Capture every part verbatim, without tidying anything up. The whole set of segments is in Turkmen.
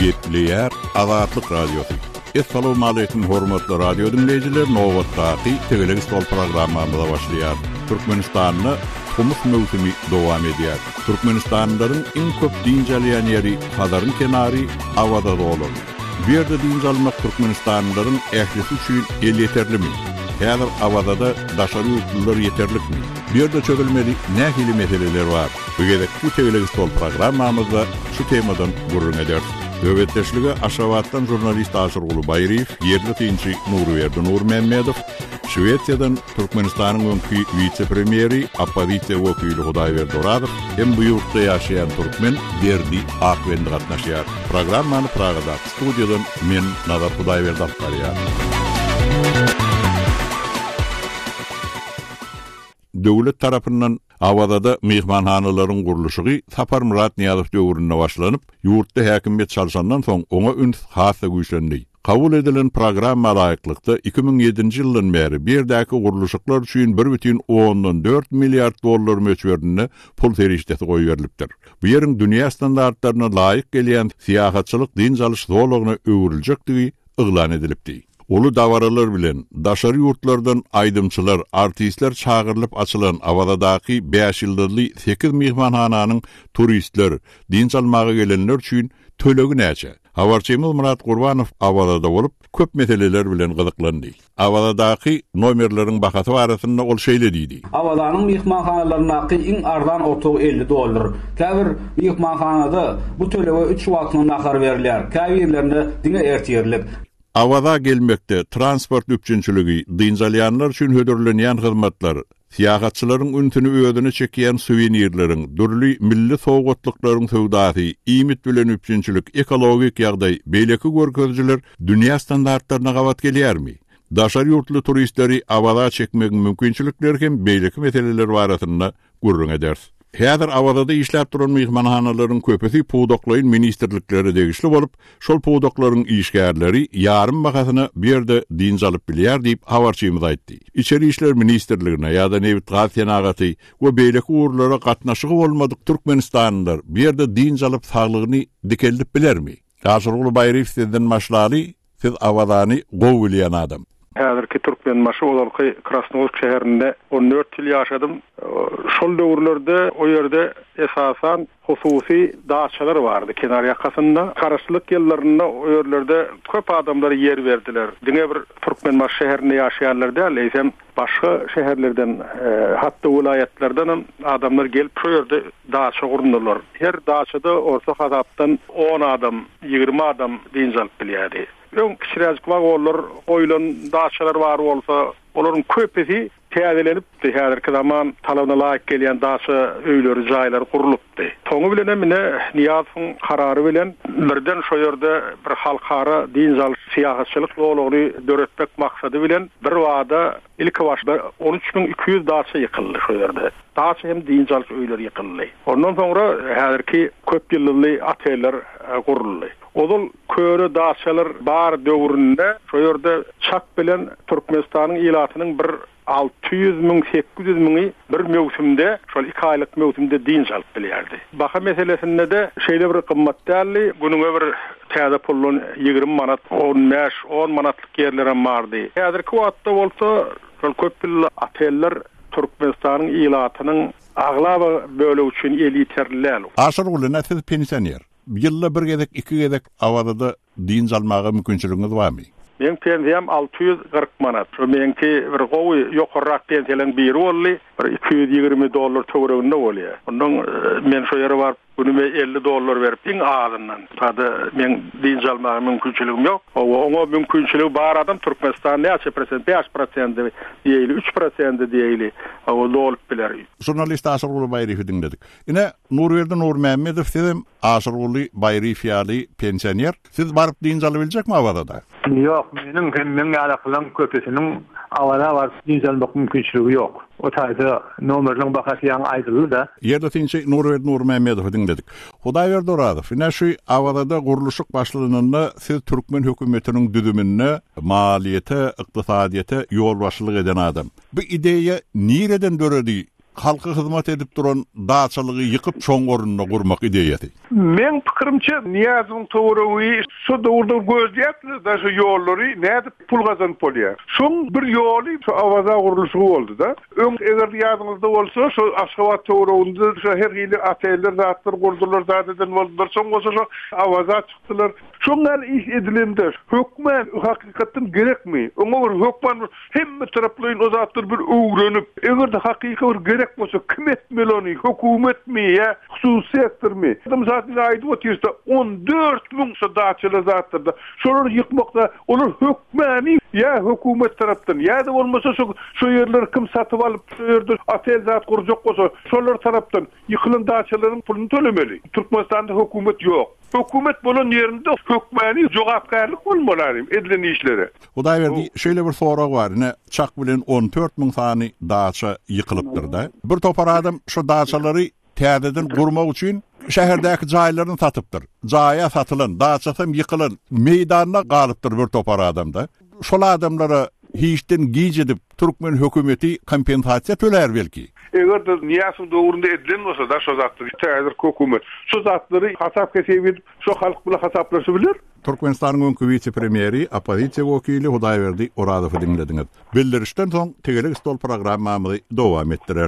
Gepleyer Azatlyk Radiosu. Assalamu alaykum hormatly radio dinleyijiler. Nowatdaky Tegeleg Stol programmamyza başlaýar. Türkmenistanyny Tomus mewsimi dowam edýär. Türkmenistanlyň iň köp dinjalýan ýeri Hazaryn kenary awada bolar. Bu ýerde dinjalmak Türkmenistanlylaryň ählisi üçin el ýeterlimi? Häzir awada daşary ýurtlar ýeterlikmi? Bu ýerde çözülmeli nähili meseleler bar. Bu gezekli Tegeleg Stol programmamyzda şu temadan gurrun eder. Döwletdeşligi Aşgabatdan jurnalist Aşyr Gulubayriýew, ýerli tinçi Nurwerdi Nurmemmedow, Şwediýadan Türkmenistanyň öňki vice-premieri, opposisiýa wekili Hudaýberdi Oradow, hem bu ýurtda ýaşaýan türkmen Berdi Akwendi gatnaşýar. Programmany Pragada studiýadan men Nazar Hudaýberdi alýar. Döwlet tarapyndan awada mehmanhanalaryň gurulşy Sapar Murat Niýazow döwründe başlanyp, ýurtda häkimiyet çalşandan soň oňa üns hasa güýçlendi. Kabul edilen programma laýyklykda iki bin ýedinji ýyldan beri birdäki gurulşyklar üçin bir бүтүн ondan dört milliard dollar möçberdine pul terişdeti goýup berilipdir. Bu ýeriň dünýä standartlaryna laýyk gelýän siýasatçylyk dinjalyş zowlugyna öwrüljekdigi yglan edilipdi. Ulu davaralar bilen daşary ýurtlardan aýdymçylar, artistler çağırılıp açylan awadaky beş ýyldyrly sekiz mehmanhananyň turistler, din çalmagy gelenler üçin tölegi näçe? Habarçymyz Murat Gurbanow awada bolup köp meseleler bilen gyzyklandy. Awadaky nomerleriň bahasy barasynda ol şeýle diýdi. Awadanyň mehmanhanalaryna iň arzan otugy elli dollar. Käbir mehmanhanada bu tölege üç wagtyna nahar berilýär. Käbirlerinde diňe ertiýerlik. Awada gelmekde transport üçinçiligi, dinjalyanlar üçin hödürlenýän hyzmatlar, siýahatçylaryň üntüni öýdüne çekýän suvenirleriň, dürli milli sowgatlyklaryň söwdasy, iýmit bilen üçinçilik, ekologik ýagdaý, beýleki görkezjiler dünýä standartlaryna gawat gelýärmi? Daşary ýurtly turistleri awada çekmek mümkinçilikleri hem beýleki meseleler barasynda gurrun eder. Häzir awada işläp duran mehmanhanalaryň köpüsi puwdoklaýyn ministrlikleri degişli bolup, şol puwdoklaryň işgärleri ýarym bahasyna bir ýerde dinjalyp bilýär diýip habarçymyz aýtdy. İçeri işler ministrligine ýa-da Nebit Gaziýan agaty we beýleki urlara gatnaşygy bolmadyk Türkmenistanlylar bir ýerde dinjalyp saglygyny dikellip bilermi? Aşyr Gulubayriýewden maşlaly, siz awazany gowy bilýän adam. Häzirki Türkmen maşy olarky Krasnoyarsk şäherinde on dört ýyl ýaşadym. Şol döwürlerde o ýerde esasan hususy daçalar bardy kenar ýakasynda. Karaçlyk ýyllarynda o ýerlerde köp adamlar ýer berdiler. Diňe bir Türkmen maşy şäherinde ýaşaýanlar däl, eýsem başga şäherlerden, e, hatda vilayetlerden adamlar gelip şu ýerde daça gurundylar. Her daçada orta hasapdan on adam, ýygrimi adam dinjalyp bilýärdi. Öň kiçiräjik wagollar, oýlan daçalar bar bolsa, olaryň köpesi täzelenipdi. Häzirki zaman talabyna laýyk gelýän daça öýleri, jaýlary gurulupdy. Toňu bilen emine Niýazowyň karary bilen birden şo ýerde bir halkara dinjal siýasatçylyk zowlugyny döretmek maksady bilen bir wada ilki başda on üç bin iki ýüz daça ýykyldy şo ýerde. Daça hem dinjal öýleri ýykyldy. Ondan soňra häzirki köp ýylly oteller guruldy. Odul köre daçalar bar döwründe şo ýerde çak bilen Türkmenistanyň ýylatynyň bir alty ýüz miň sekiz ýüz miňi bir mewsimde, şol iki aýlyk mewsimde dinjalyp bilýärdi. Baha meselesinde de şeýle bir gymmat däli, günüňe bir täze pullun ýygrimi manat, on beş on manatlyk ýerlere bardy. Häzirki wagtda bolsa şol köp ýylly oteller Türkmenistanyň ýylatynyň aglaba bölegi üçin el ýeterliler. Aşyr Gulubayriýew siz pensioner. Ýylda bir gezek, iki gezek awada dinjalmagy mümkinçiliginiz barmy? Men pensiyam alty ýüz kırk manat. Şu menki bir gowy ýokarrak pensiyanyň biri boldy, bir iki ýüz ýygrimi dollar töwereginde bolýar. Ondan men şo ýere barıp günüme elli dollar berip iň azyndan. Hada men dinjalmagy mümkinçiligim ýok. Oňa mümkinçiligi bar adam Türkmenistan näçe prosent, beş prosent diýeli, üç prosent diýeli. O dolup biler. Jurnalist Aşyr Gulubayriýew dinledik. Ine Nurwerdi Nurmemmedow sizem Aşyr Gulubayriýew pensioner. Siz barıp dinjalyp biljekmi awada? Ýok, meniň hem men ýa-da köpesiniň awada barıp dinjalmak mümkinçiligi ýok. O taýda nomerleň bahasy ýa aýdyldy da. Ýerde tinçi Nurwerdi Nurmemmedow dinledik. Hudaýberdi Oradow, ine şu awada gurulşyk başlananda siz Türkmen hökümetiniň düzümine, maliýete, ykdysadyete ýol başçylyk eden adam. Bu ideýa nireden döredi halka hizmet edip duran daçalygy yıkıp çoň orununa gurmak ideýeti. Men pikirimçe Niýazyň töwereği şu dowrda gözleýär da şu ýollary näde pul gazanyp bolýar. Şoň bir ýoly şu awaza gurulşy boldy da. Öň eger ýadyňyzda bolsa şu Aşgabat töwereğinde şu her hili oteller zatlar gurdular zaten boldular. Şoň bolsa şu awaza çykdylar. Şoňlar iş edilendi. Hökmen hakykatyn gerekmi? Oňa bir hökmen hemme taraplaryň o zatlar bir öwrenip, eger de hakyky bir gerek bolsa kim etmeli ony? Hökümet mi ya? Hususy sektor mi? Adam zaten aýdyp otursa on dört bin daçalar zatlarda. Şolar ýykmakda olar hökmeni ya hökümet tarapdan ya da bolmasa şu şu ýerleri kim satyp alyp şu ýerde otel zat gurjak bolsa şolar tarapdan ýykylan daçalaryň pulunu tölemeli. Türkmenistanda hökümet ýok. Hökümet bolan ýerinde hökmeni jogapkärlik bolmaly edilen işlere. Hudaý berdi, şeýle bir sorag bar. Ne çak bilen on dört bin sany daça ýykylypdyr da. Bir topar adam şu daçalary täzeden gurmak üçin şäherdäki jaýlaryny satypdyr. Jaýa satylan, daçasam ýykylan, meýdanyna galypdyr bir topar adamda. Şol adamlara hiçten giýjedip Türkmen hökümeti kompensasiýa töler belki. Eger de Niýazyň döwründe edilen bolsa da şu zatlar täzer hökümet şu zatlary hasap kesip şu halk bilen hasaplaşy bilir. Türkmenistanyň öňkü vice-premieri, opozisiýa wekili Hudaýberdi Oradowy dinlediňiz. Bildirişden soň Tegelik stol programmamy dowam etdirer.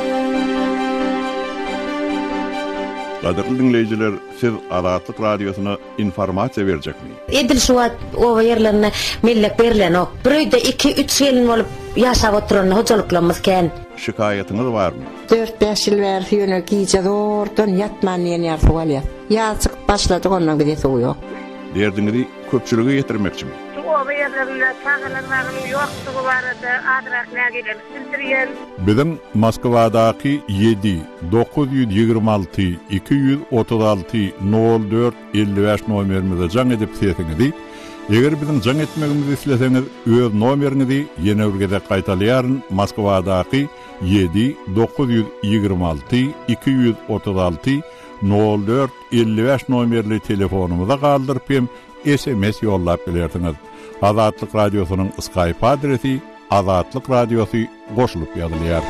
Gaderli dinleyijiler, siz Azatlyk radiosyna informasiýa berjekmi? Edil şuat o ýerlerine millek berilen o. Birde iki üç ýyl bolup ýaşap oturan hojalyklymyz ken. Şikaýatyňyz barmy? dört beş ýyl ber ýöne giýje dordan ýatman ýene ýarsywaly. Ýazyk başlady ondan bir ýetig ýok. Derdiňizi köpçüligi ýetirmekçimi? O ýerlerinde çağılanlarym ýokdugy barada adrak nägelen bildirýän. Biziň Moskwadaky yedi dokuz yüz ýygrima alty iki yüz otuz alty nol dört elli beş nomerimize jaň edip seýetiňizi, eger biziň jaň etmegimizi isleseňiz, öz nomeriňizi ýene urgede gaýtalýaryn. Moskwadaky yedi dokuz yüz ýygrima alty iki yüz otuz alty nol dört elli beş nomerli telefonumuza galdyryp hem S M S ýollap bilersiňiz. Azatlyk radiosynyň Skype adresi Azatlyk radiosu goşulyp ýazylýar.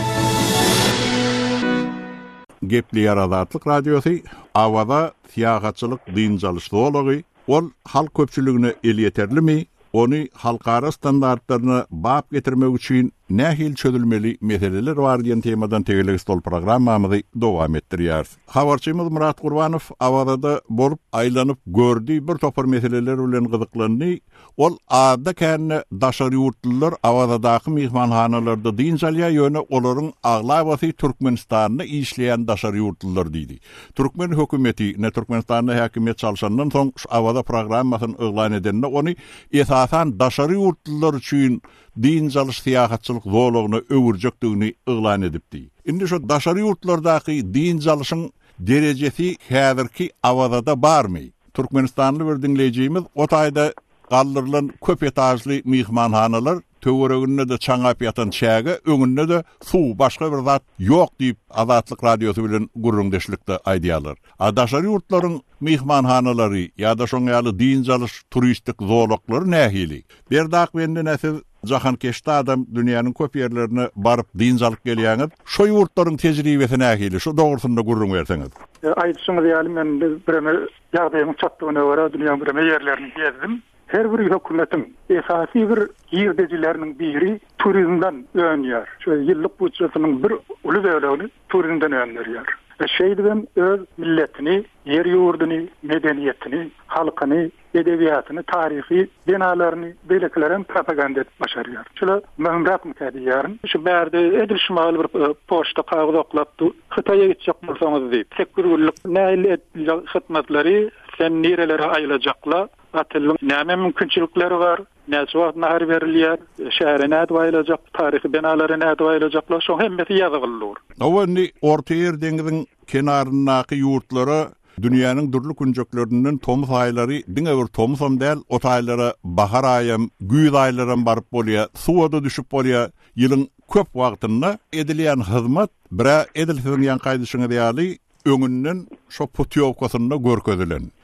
Gepliyar Azatlyk radiosu awada siýahatçylyk dynjalyş zoology, ol halk köpçüligine el ýeterlimi? Ony halkara standartlaryna bap getirmek üçin nähil çözülmeli meseleler bar diýen temadan Tegelik stol programmamy dowam etdirýär. Habarçymyz Murat Gurbanow awada bolup aýlanyp gördü bir topar meseleler bilen gyzyklandy. Ol ada känne daşary ýurtlylar awadaky mehmanhanalarda dynjalýa ýöne olaryň aglabasy Türkmenistanyny işleýän daşary ýurtlylar diýdi. Türkmen hökümeti ne Türkmenistanyny häkimet çalşandan soň awada programmasyny eglan edende ony esasan daşary ýurtlylar üçin dynjalyş siýahatçylyk zoologyny öwürjekdigini eglan edipdi. Indi şu daşary ýurtlardaky dynjalyşyň derejesi häzirki awada barmy? Türkmenistanly bir dinleýijimiz o taýda galdyrılan köp etajly mehmanhanalar töwereginde de çaňap ýatan çäge, öňünde de suw başga bir zat ýok diýip Azatlyk radiosy bilen gurrundeşlikde aýdýarlar. Daşary ýurtlaryň mehmanhanalary ýa-da şoň ýaly dynjalyş turistik zoologlary nähili? Berdak bende näsiz jahan keşde adam dünýäniň köp ýerlerine baryp dynjalyk gelýäňiz. Şo ýurtlaryň tejribesi nähili? Şu dogrusynda gurrun berseňiz. Aýdyşyňyz ýaly men bireme ýagdaýyň çatdygyna görä dünýäniň bireme ýerlerini gezdim. Her bir hökümetiň esasy bir ýerdejileriniň biri turizmden öňýär. Şu ýyllyk budjetining bir uly bölegini turizmden öňýär. Şeýdibem öz milletini, yer ýurduny, medeniýetini, halkyny, edebiýatyny, taryhy binalaryny beýlekleren propaganda edip başarýar. Şula möhümrak mükadiyarın. Şu bärde edil şumaly bir poçta kagyd oklapdy. Hytaýa gitjek bolsaňyz diýip. Tek bir ulyk näil hyzmatlary sen nerelere aýylajaklar? Atylym näme mümkinçilikleri bar? Näçe wagt nahar berilýär? Şähre näde aýylajak? Taryhy binalary näde aýylajaklar? Şo hemmeti ýazgyldyr. Awany Orta Ýer deňiziň kenarynaky ýurtlary dünýäniň dürli günjeklerinden tomuz aýlary, diňe bir tomuzam däl, o taýlara bahar aýym, güýz aýlarym baryp bolýar, suwada düşüp bolýar. Ýylyň köp wagtynda edilýän hyzmat bira edilýän gaýdyşyňy diýýärli öňünden şo putyovkasyna görkezelen.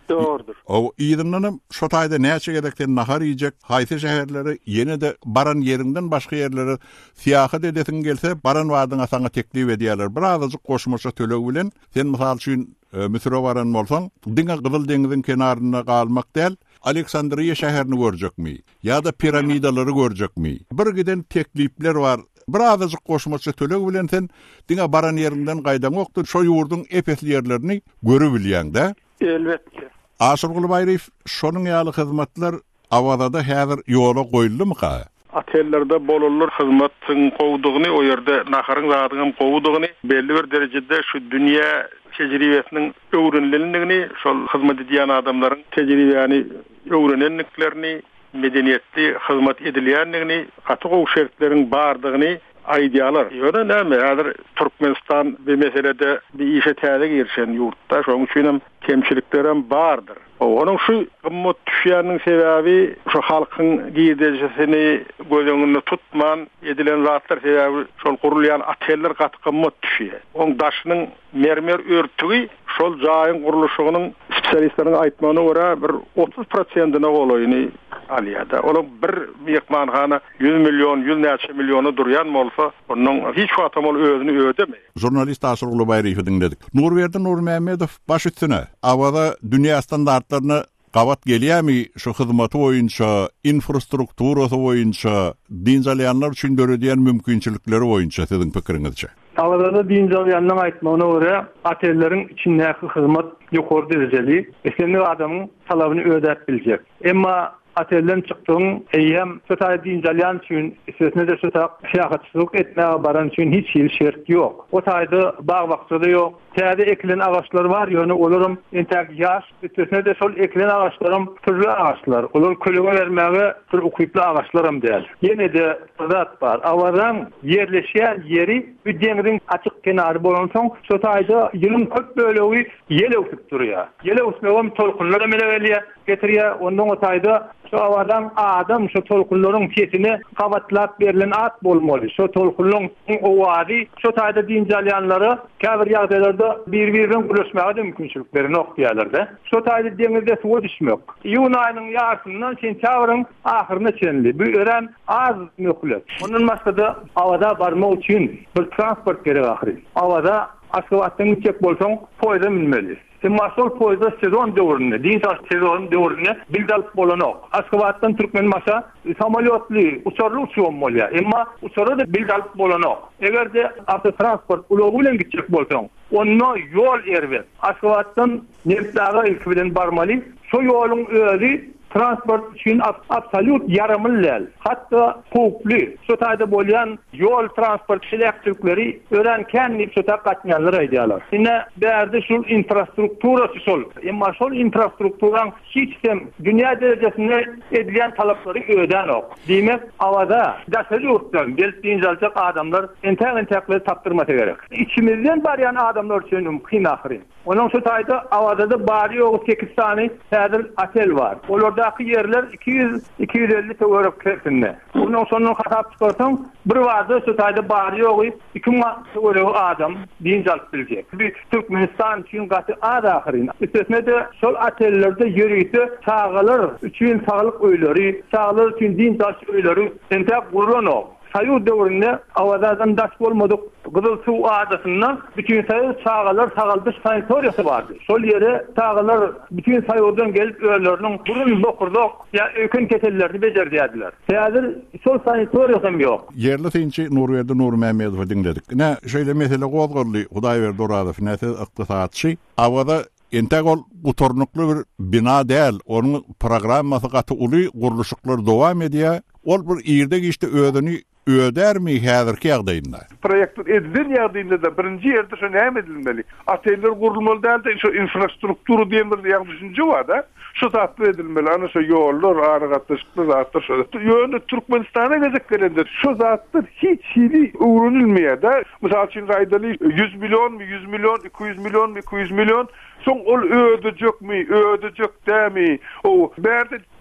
Doğrudur. O ýygynyny şo taýda näçe gerekden nahar ýyjek, haýsy şäherleri ýene de baran ýerinden başga ýerlere siýahat edesin gelse, baran wadyňa saňa teklip edýärler. Birazajyk goşmaşa töleg bilen, sen mysal üçin Misra baran bolsaň, diňe Gyzyl deňiziň kenaryna galmak däl, Aleksandriýa şäherini görjekmi? Ýa-da piramidalary görjekmi? Bir giden teklipler bar. Birazajyk goşmaça töleg bilen sen diňe baran ýerinden gaýdan okdy, şo ýurduň epesli ýerlerini görüp bilýäň-de. Elbetde. Aşyrgyl Baýryf, şonuň ýaly hyzmatlar awada häzir ýola goýuldymy-ka? Otellerde bolulur hyzmatyň gowdugyny, o ýerde naharyň zadynyň gowdugyny belli bir derejede şu dünýä tejribesiniň öwrenlendigini, şol hyzmat edýän adamlaryň tejribäni öwrenenliklerini, medeniýetli hyzmat edilýändigini, gaty gow şertleriň bardygyny aýdýarlar. Ýöne näme? Häzir Türkmenistan bir meselede bir işe täze girişen ýurtda, şoň üçin hem kemçilikler hem bardyr. Onuň şu gymmat düşýäniň sebäbi şu halkyň giýdejesini göz öňünde tutman edilen zatlar sebäbi şol gurulýan oteller gaty gymmat düşýär. Oň daşynyň mermer örtügi şol jaýyň guruluşynyň spesialistleriň aýtmagyna görä bir otuz prosentyna golaýyny alýar. Onuň bir mehmanhana yüz milyon, yüz näçe milyony durýan bolsa, onuň hiç wagtam ol özüni ödemey. Jurnalist Aşyrgyl Baýryfy dinledik. Nurberdi Nurmehmedow baş üstüne awada dünýä standartlaryny gabat gelýärmi şu hyzmaty boýunça, infrastrukturasy boýunça, dinjalyanlar üçin göredilen mümkinçilikleri boýunça siziň pikiriňizçe? Awada dinjalyanlaryň aýtmagyna görä, otelleriň içindäki hyzmat ýokary derejeli, eslenli adamyň talabyny ödäp biljek. Emma otelden çykdyň eýem sötäýe dinjalyan üçin esesine de sötäp şäherçilik etmäge baran üçin hiç ýyl şert ýok. O taýda baý wagtda ýok. Täze ekilen ağaçlar var, ýöne olaryň entäk ýaş, esesine de şol ekilen ağaçlarym türlü ağaçlar. Olar kölega bermäge bir ukyply ağaçlarym däl. Ýene de zat bar. Awadan ýerleşýän ýeri bir deňiziň açyk kenary bolan soň şo taýda ýylyň köp bölegi ýele ukyp durýar. Ýele usmagam tolkunlar emele gelýär, getirýär. Ondan o taýda şu awadan adam şu tolkunlaryň kesini gabatlap berilen at bolmaly. Şu tolkunlaryň o wady şu taýda dinjalyanlary käbir ýagdaýlarda bir-birinden gürleşmäge de mümkinçilikleri noktaýarlarda. Şu taýda deňizde suwa düşmek. Ýuň aýynyň ýartyndan sentýabryň ahyryna çenli. Bu ören az möhlet. Onun maksady awada barmak üçin bir transport gerek ahir. Awada aşgabatdan geçip bolsaň poýda minmeli. Sen masol poýda sezon döwründe, dinçal sezon döwründe bildal bolanok. Aşgabatdan Türkmen maşa samolyotly, uçarly uçuwam bolýar. Emma uçarly da bildal bolanok. Egerde avtotransport ulogy bilen gitjek bolsaň, onda ýol erbet. Aşgabatdan Nerdaga ilki bilen barmaly. Şo ýoluň özi transport üçin absolut yaramyl. Hatda hukukly, şu taýda bolýan ýol transport şeýleşdirikleri örenken şu taýda gatnaşanlar aýdýarlar. Ine bärde şu infrastrukturasy şol. Emma şol infrastrukturaň hiç hem dünýä derejesinde edilen talaplary öden ok. Diýmek, awada daşary ýurtdan gelip jaljak adamlar entäk-entäkleri tapdyrmasa gerek. İçimizden barýan adamlar üçin mümkin ahir. Onuň şu taýda awada da bary ýok sekiz tane häzir otel bar. Olardaky ýerler iki yüz iki yüz elli töwerek kertinde. Onuň sonuny hatap çykarsaň, bir wagtda şu taýda bary ýok iki yüz töwerek adam dinjal biljek. Bir Türkmenistan üçin gaty az ahyryň. Esesine de şol otellerde ýörüýse sağalar üçin saglyk öýleri, sağalar üçin dinjal öýleri entäk guranok. Sayı döwründe awadadan daş bolmadyk Gyzyl suw adasyndan bütün sayı çağalar sağaldyş sanatoriýasy bardy. Şol ýere çağalar bütün sayıdan gelip öýleriniň burun bokurdok ýa ökün ketellerini bejerdiýärdiler. Häzir şol sanatoriýa hem ýok. Yerli tinçi Nurberdi Nurmehmedow dinledik. Ne şöyle mesele gozgorly Hudaýberdi Oradow näse ykdysatçy awada entegol gutornukly bir bina däl, onuň programmasy gaty uly guruluşyklar dowam edýär. Ol bir ýerde geçdi ödüni ödermi häzirki ýagdaýynda? Proýekt edilen ýagdaýynda da birinji ýerde şo näme edilmeli? Oteller gurulmaly däl, şo infrastruktura diýen bir ýag düşünje bar da. Şo tatly edilmeli. Ana şo ýollar, aragatlyşyklar, zatlar şo. Ýöne Türkmenistana gezek gelende şo zatlar hiç hili öwrenilmeýär da. Mysal üçin gaýdaly yüz milyon, yüz milyon, iki yüz milyon, iki yüz milyon soň ol ödejekmi, ödejek dämi? O berde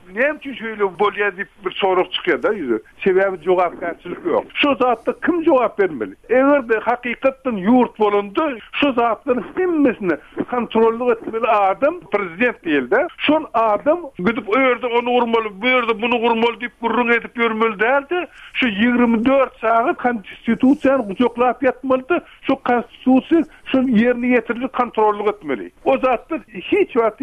näme üçin şöyle bolýar diýip bir soruk çykýar da ýüze. Sebäbi jogapkärçilik ýok. Şu zatda kim jogap bermeli? Eger de hakykatdan ýurt bolundy, şu zatlaryň hemmesini kontrolly etmeli adam prezident diýildi. Şol adam gidip öýerde onu urmaly, bu ýerde bunu urmaly diýip gurrun edip ýörmeli däldi. Şu ýygrimi dört saat konstitusiýany gujaklap ýatmaly. Şu konstitusiýa şu ýerine ýetirilip kontrolly etmeli. O zatda hiç wagty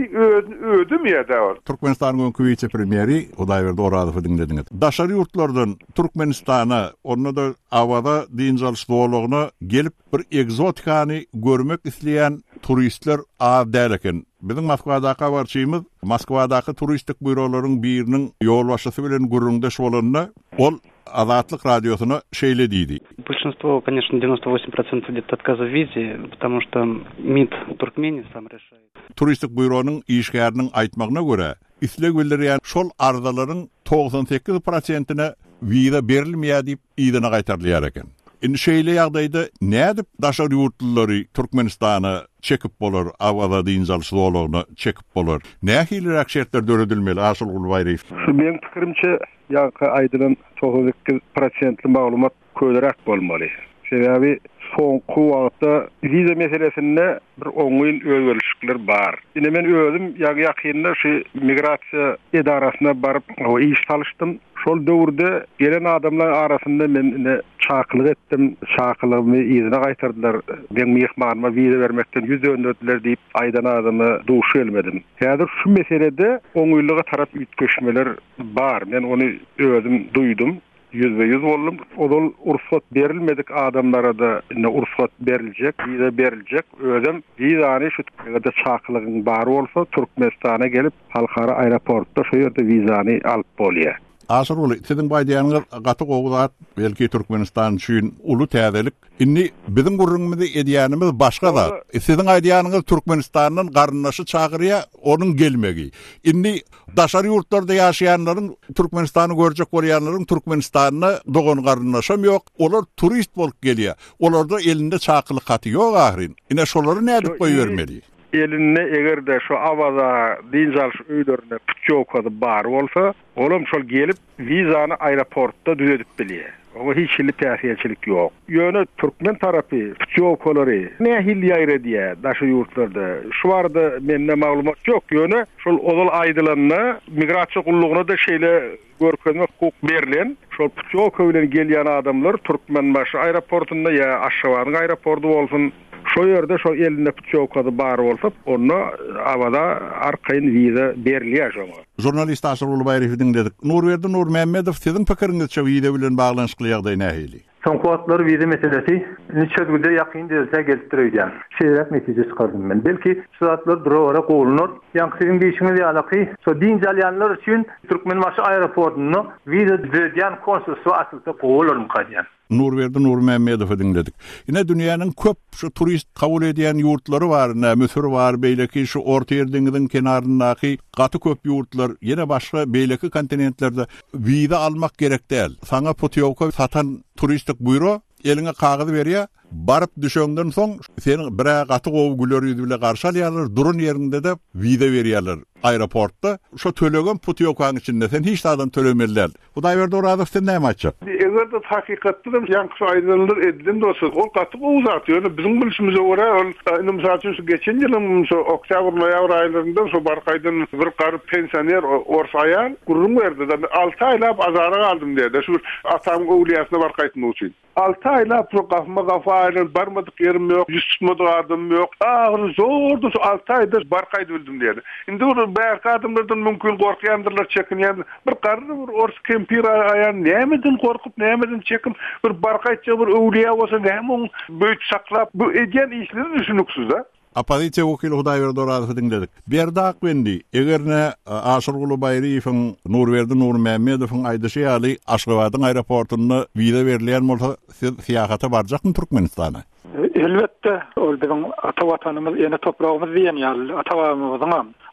ödümýär. Türkmenistanyň öňkü vice-premieri Hudaýberdi Oradowy dinlediňiz. Daşary ýurtlardan Türkmenistana, onda da awada diňjalşylygyna gelip bir egzotikany görmek isleýän turistler az däl eken. Bizim Moskvadaky barçymyz, Moskvadaky turistik bürolaryň biriniň ýol başçysy bilen gurrundaş bolanyna ol Azatlyk radiosyna şeýle diýdi. Большинство, конечно, девяносто восемь процентов где-то отказа в визе, потому что МИД Туркмении сам решает. Turistik büronyň işgäriniň aýtmagyna görä, isleg bildirýän şol arzalaryň doksan sekiz prosentine viza berilmeýär diýip ýygyna gaýtarylýar eken. Indi şeýle ýagdaýda nädip daşary ýurtlary Türkmenistana çekip bolar, awada diňjalşylygyna çekip bolar. Nähilirak şertler döredilmeli Aşıl Gulbaýry? Meň pikirimçe ýa-da aýdylan doksan sekiz prosentli maglumat köýlerek bolmaly. Sebäbi soňky wagtda viza meselesinde bir oňyň öwelişikler bar. Ine men özüm ýa-da ýakynda şu migrasiýa edarasyna baryp o iş çalışdym. Şol döwürde gelen adamlar arasynda men çaklyk etdim, çaklygymy ýygyna gaýtardylar. Ben mehmanma viza bermekden ýüz döndürdiler diýip aýdan adamy duş gelmedim. Häzir şu meselede oňylyga tarap ýetgeşmeler bar. Men onu özüm duýdum. Yüzde yüz oldum. Odol ursat berilmedik adamlara da ne ursat berilecek, viza berilecek. Özüm vizany şu da çaklygyň bary bolsa Türkmenistana gelip halkara aeroportda şu ýerde vizany alyp bolýar. Aşır ulu, sizin baýdýanyňyz gaty gowuzat, belki Türkmenistan üçin ulu täzelik. Inni bizim gurrunmyzy edýänimiz başga da. Sizin aýdýanyňyz Türkmenistanyň garyndaşy çagyrýa, onuň gelmegi. Inni daşary ýurtlarda ýaşaýanlaryň Türkmenistany görjek bolýanlaryň Türkmenistanyna dogan garyndaşam ýok. Olar turist bolup gelýär. Olarda elinde çaklyk gaty ýok ahyrin. Ine şolary nädip goýbermeli? Eline eger de şu awada diňjalşy öýlerine putjokady bar bolsa, olam şol gelip vizany aeroportda düzedip bilýär. Oňa hiç hili täsirçilik ýok. Ýöne Türkmen tarapy putjokolary nähil ýaýra diýär daşy ýurtlarda. Şu barada mende maglumat ýok. Ýöne şol ozal aýdylanyna migrasiýa gullugyna da şeýle görkezmek hukuk berilen. Şol putjoko bilen gelýän adamlar Türkmenbaşy aeroportunda ýa Aşgabatyň aeroportu bolsun, şu ýerde şu elinde putjokady bar bolsa, onu awada arkaýyn viza berilýär şoňa. Jurnalist Aşyr Gulbaýry dinledik. Nurberdi Nur Mehmedow siziň pikiriňizçe viza bilen baglanşykly ýagdaý nähili? Soňkuwatlar viza meselesi niçe ýakyn derse geltirýär. Şeýrek netije çykardym men. Belki şu zatlar durara gowulunur. Ýa-da siziň diýişiňiz ýaly so diňjalyanlar üçin Türkmenbaşy aeroportuny viza berýän konsulsiýa asylda gowulur kadýan. Nurberdi Nur Mehmedow dinledik. Ine dünýäniň köp şu turist kabul edýän ýurtlary bar, Müsür bar, beýleki şu Orta Ýer deňiziň kenaryndaky gaty köp ýurtlar, ýene başga beýleki kontinentlerde viza almak gerek däl. Saňa putjowka satan turistik büro eline kağıdı berýär. Barıp düşöňden soň seni bir gaty gowy güler ýüzi bilen garşalýarlar, durun ýerinde de viza berýärler aeroportda. Şo төлegen putjowkaň içinde sen hiç adam tölemeller. Hudaýberdi Oradow sen näme aýtjak? Eger de hakykatda ýanky aýdyldyr edilen bolsa, ol gaty gowy zat ýöne bizim bilişimize görä, ol ýa-da geçen ýylyň şu oktýabr noýabr aýlarynda şu barkaýdan bir garyp pensioner orsaýan gurrun berdi da alty aýlap azara galdym diýdi. Şu atam gowliýasyna barkaýtmak üçin. alty aýlap gafma gafa aýlan barmadyk ýerim ýok, ýüz tutmadyk adam ýok. Agry zordy şu alty aýda barkaýdy bildim diýdi. Indi bu bäki adamlardan mümkin gorkýandyrlar, çekinýär. Bir garry bir ors kempir aýan nämeden gorkup, nämeden çekim bir barkaýtja bir öwliýa bolsa näme böyük saklap bu edýän işleri düşünüksiz da. Apazisiýa wekili Hudaýberdi Oradowy dinledik. Berdak bendi, egerne Aşyr Gulbaýryň, Nurberdi Nur Mehmedowyň aýdyşy ýaly Aşgabatyň aeroportuny viza berilýän bolsa siýahata barjakmy Türkmenistana? Elbette, ol bizim ata watanymyz, ýene topragymyz diýen ýaly ata wataňyň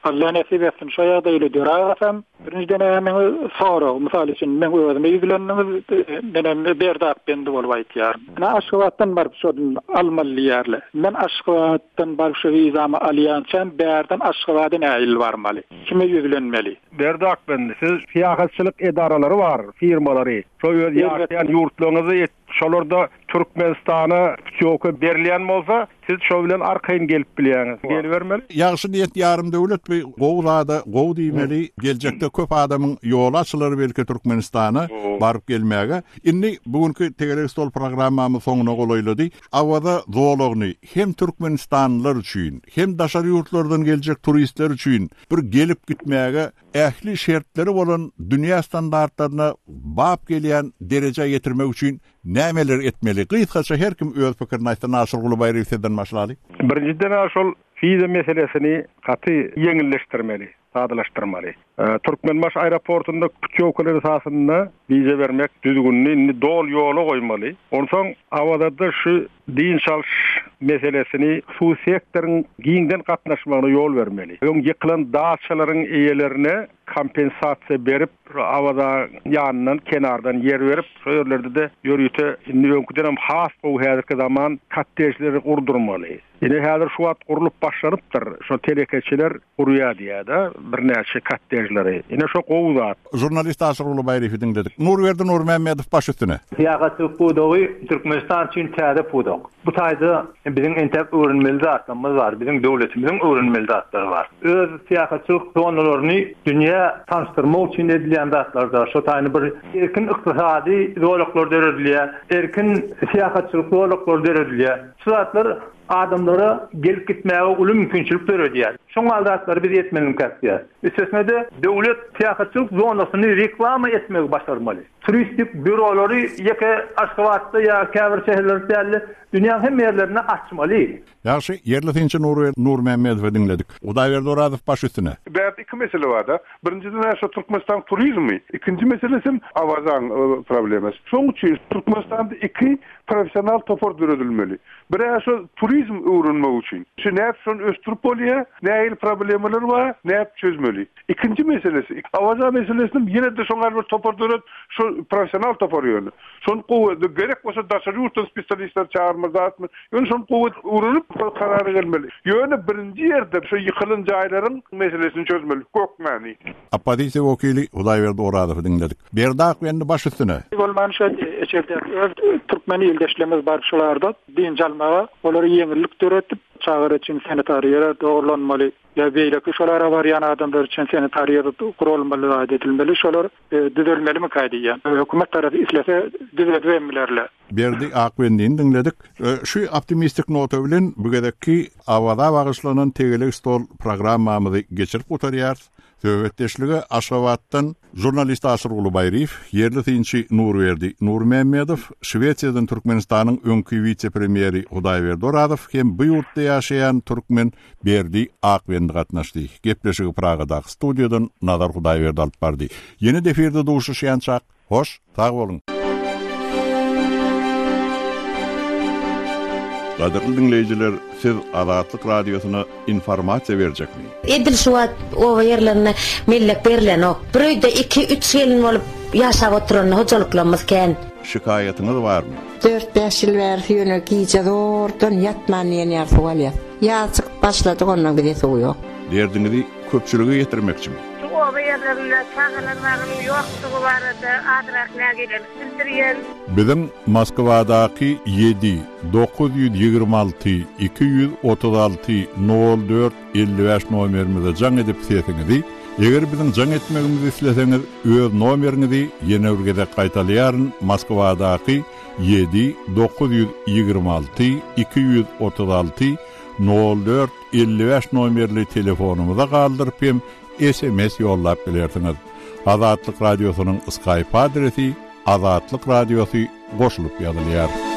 Allah nasip etsin şu ýagdaýda döräsem birinjiden hemen sonra misal üçin men özüme ýüzlendiňiz menem berdap bendi bolup aýtýar. Ana Aşgabatdan barıp şodun almaly ýerle. Men Aşgabatdan barıp şu wizamy alýançam berden Aşgabatdan aýyl barmaly. Kime ýüzlenmeli? Berdap bendi. Siz fiýahatçylyk edaralary bar, firmalary. Şo öz ýaşaýan ýurtlaryňyzy şolarda Türkmenistana çok berilen bolsa siz şo bilen arkayn gelip bilýäňiz. Gel bermeli. Ýagşy niýet ýarym döwlet bir gowlada gow diýmeli. Geljekde köp adamyň ýoly açylar belki Türkmenistana baryp gelmäge. Indi bugünkü Tegelik stol programmamy soňuna golaýlady. Awada zoologny hem Türkmenistanlylar üçin, hem daşary ýurtlardan geljek turistler üçin bir gelip gitmäge ähli şertleri bolan dünýä standartlaryna bap gelýän derejä getirmek üçin nämeler etmeli? Gysgaça her kim öz pikirini aýtsa Nasyr Gulubaýew senden başlaly. Birinciden şol viza meselesini katı yeňilleşdirmeli, sadylaşdyrmaly. Türkmenbaş aeroportunda köçöwkeler esasında viza bermek düzgünni dol ýola goýmaly. Onsoň awada şu din çalış meselesini su sektorun giňden gatnaşmagyna ýol bermeli. Öň ýykylan daçalaryň eýelerine kompensasiýa berip awada ýanyndan kenardan yer berip şeýerlerde de ýörüýte indi öňküden hem has bu häzirki zaman kattejleri gurdurmaly. Ine häzir şu wagt gurulyp başlanypdyr. Şo telekeçiler gurýar diýär-de bir näçe kattejleri. Ine şo gowzat. Jurnalist Nasyr Gulubaýew dinledik. Nurberdi Nurmehmedov baş üstüne. Fiýagatçylyk pudowy Türkmenistan üçin täze pudok. Bu taýda biziň entep öwrenmeli zatlarymyz bar, biziň döwletimiziň öwrenmeli zatlary bar. Öz fiýagatçylyk zonalaryny dünýä tanıştyrmak üçin edilýän zatlarda şo taýny bir erkin ykdysady zowluklar döredilýär, erkin fiýagatçylyk zowluklar döredilýär. Şu zatlar adamlara gelip gitmäge uly mümkinçilik berýär. Şoňa aldatlary biz etmeliň käsdiýär. Üstesinde döwlet fiýagatçylyk zonasyny reklama etmegi başarmaly. Turistik bürolary ýeke Aşgabatda ýa käbir şäherlerde dünýäniň hem ýerlerine açmaly. Ýaşy yerli tinçi Nur Nurmehmedow dinledik. Udaýberdi Oradow baş üstüne. Bärt iki mesele var. Birincisi şu Türkmenistan turizmi. İkinci meselesi awazan problemesi. Şoň üçin Türkmenistanda iki professional topor döredilmeli. Biri şu turizm öwrenmek üçin. Şu näp şonu östürip bolýar, näil problemler bar, näp çözmeli. İkinci meselesi awazan meselesini ýene de şoňar bir topor döret, şu professional topor ýöne. Şonu gowy gerek bolsa daşary ýurtdan spesialistler çağırmak zatmy. Ýöne şonu gowy öwrenip karar gelmeli. Ýöne birinji ýerde şu ýykylan jaýlaryň meselesini çözmeli. Kökmäni. Opozisiýa wekili Udaýberdi Oradow dinledik. Berdak endi baş üstüne. Bolman şu eçerde Türkmen ýyldaşlarymyz bar şularda din jalmaga olary ýeňillik töretip çağır için sanitariýa dogurlanmaly. Ya beýle şolara barýan adamlar üçin sanitariýa kurulmaly, aýt edilmeli. Şolar düzelmeli mi kaýdýan? Hökümet tarapy islese düzeltmeliler. Berdi Akwendiň dinledik. Şu optimistik nota bilen bu gedekki awada bagyşlanan Tegelik stol programmamyzy geçirip oturýar. Söhbetdeşligi Aşgabatdan jurnalist Nasyr Gulubaýew, yerli tinçi Nurberdi Nurmehmedow, Şwetsiýadan Türkmenistanyň öňkü wice-premieri Udaýberdi Oradow hem bu ýurtda ýaşaýan türkmen Berdi Akwendi gatnaşdy. Gepleşigi Pragadaky studiýadan Nazar Udaýberdi alyp bardy. Ýeni deferde duşuşýançak. Hoş, sag bolun. Gaderli dinleyijiler, siz Azatlyk radiosyna informasiýa berjekmi? Edil şu wagt o ýerlerine mellek berilen ok. Bir öýde iki üç ýyl bolup ýaşap oturan hojalyklymyz ken. Şikaýatyňyz barmy? dört beş ýyl bäri ýöne giýje zordan ýatman ýene ýarsyp ýaçyk başlady ondan bir ýeto ýok. Derdiňizi köpçüligi ýetirmekçimi? O yerlerinde çağılarlarım yoktu bu arada adrak nägeler sildirýän. Bizim Moskwadaky yedi dokuz yüz ýygrima alty iki yüz otuz alty nol dört elli beş nomerimize jaň edip seýetiňizi, eger bizim jaň etmegimizi isleseňiz, öz nomeriňizi ýene bir gede gaýtalýaryn. Moskwadaky yedi dokuz yüz ýygrima alty iki yüz otuz alty nol dört elli beş nomerli telefonumuza galdyryp hem S M S ýollap bilersiňiz. Azatlyk radiosynyň Skype adresi Azatlyk radiosu goşulyp ýazylýar.